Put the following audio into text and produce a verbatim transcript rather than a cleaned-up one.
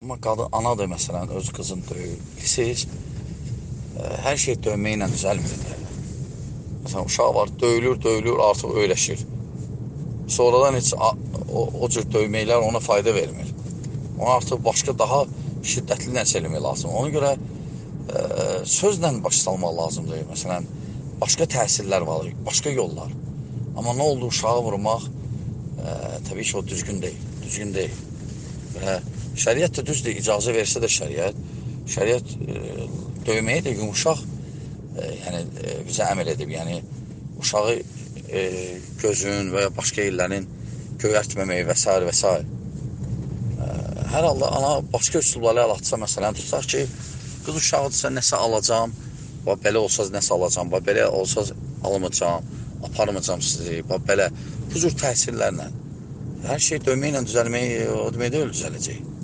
Amma qadın, ana da məsələn öz qızını döyür. Siz hər şey döyməklə düzəlmir. Məsələn, uşaq var, döyülür, döyülür, artıq öyrəşir. Sonradan heç o, o cür döyməklər ona fayda vermir. Ona artıq başqa daha şiddətli nəsə eləmək lazım. Ona görə ə, sözlə baş salmaq lazımdır. Məsələn, başqa təsirlər var, başqa yollar. Amma nə oldu, uşağı vurmaq ə, təbii ki, o düzgün deyil. Düzgün deyil. Və şəriət də düzdür, icazə versə də şəriət, şəriət e, döyməyə də yumuşaq e, yəni, e, bizə əməl edib. Yəni, uşağı e, gözün və ya başqa yerlərin göyərtməməyi və s. və s. E, hər halda ana başqa üsulları əl atsa, məsələn, tutaq ki, qız uşağıdırsa nəsə alacam, və belə olsa nəsə alacam, və belə olsa almayacam, aparmayacam sizi, və belə bu cür təsirlərlə. Hər şey döyməklə düzəlmək, o demək deyil, düzələcək.